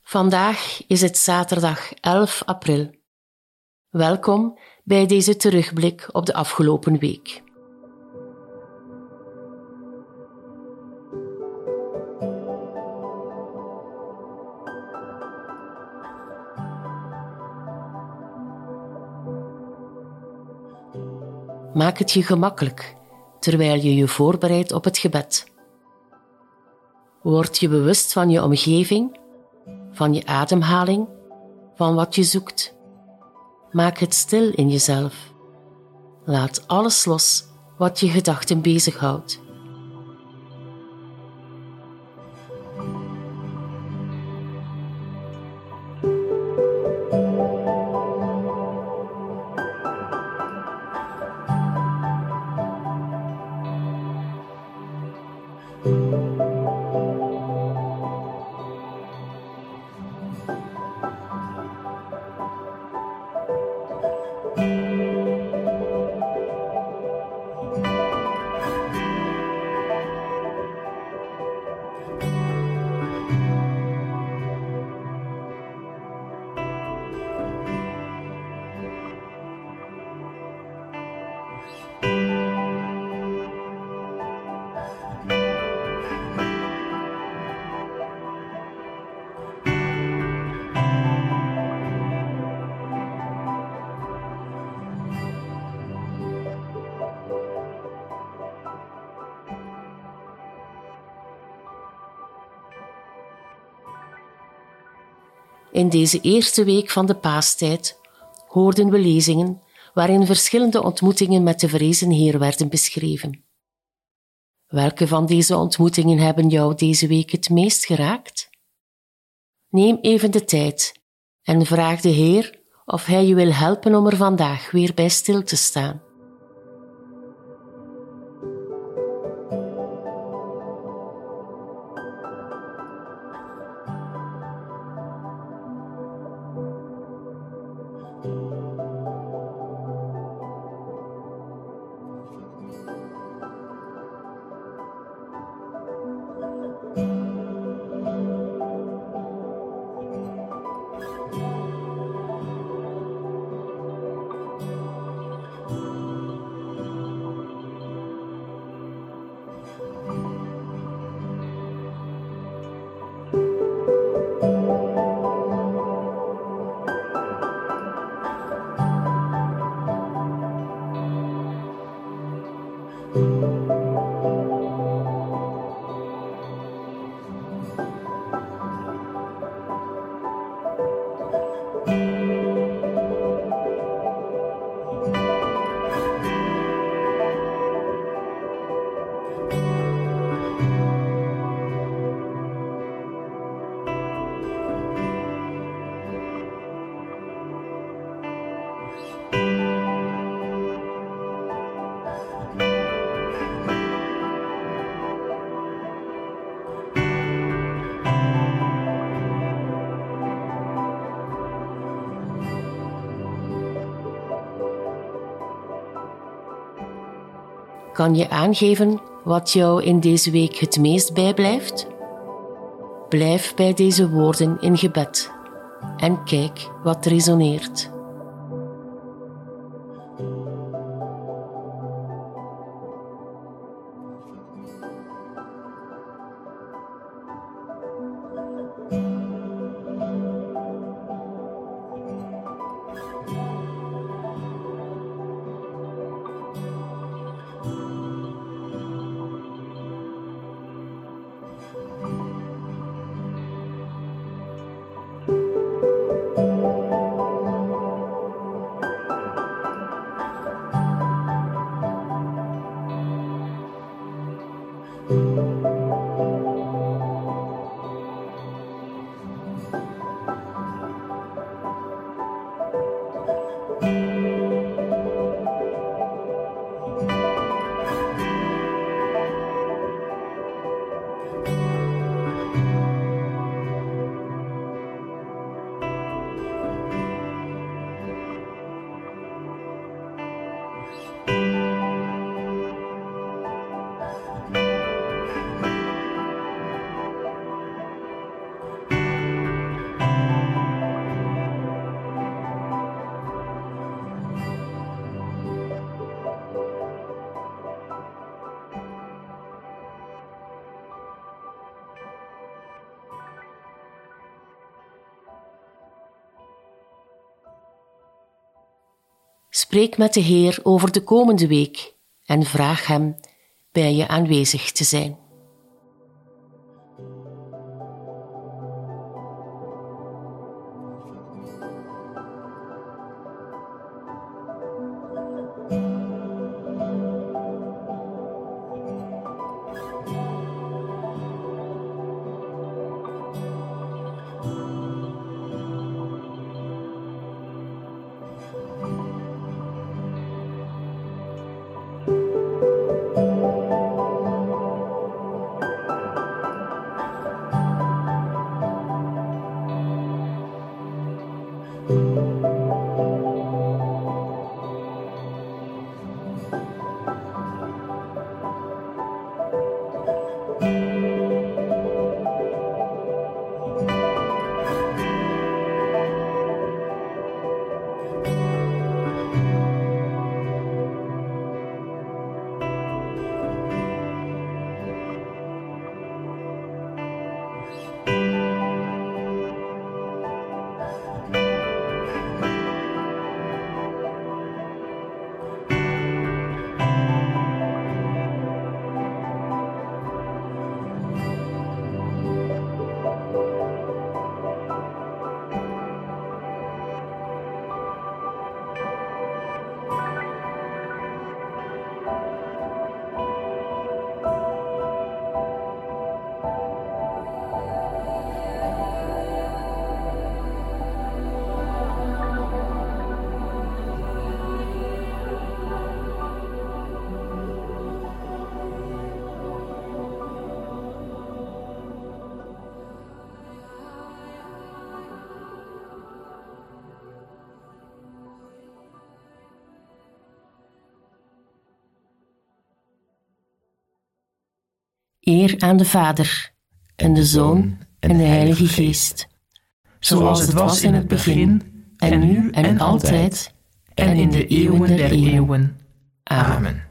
Vandaag is het zaterdag 11 april. Welkom bij deze terugblik op de afgelopen week. Maak het je gemakkelijk terwijl je je voorbereidt op het gebed. Word je bewust van je omgeving, van je ademhaling, van wat je zoekt. Maak het stil in jezelf. Laat alles los wat je gedachten bezighoudt. In deze eerste week van de Paastijd hoorden we lezingen waarin verschillende ontmoetingen met de verrezen Heer werden beschreven. Welke van deze ontmoetingen hebben jou deze week het meest geraakt? Neem even de tijd en vraag de Heer of Hij je wil helpen om er vandaag weer bij stil te staan. Kan je aangeven wat jou in deze week het meest bijblijft? Blijf bij deze woorden in gebed en kijk wat resoneert. Spreek met de Heer over de komende week en vraag Hem bij je aanwezig te zijn. Eer aan de Vader, en de Zoon, en de Heilige Geest. Zoals het was in het begin, en nu en altijd, en in de eeuwen der eeuwen. Amen.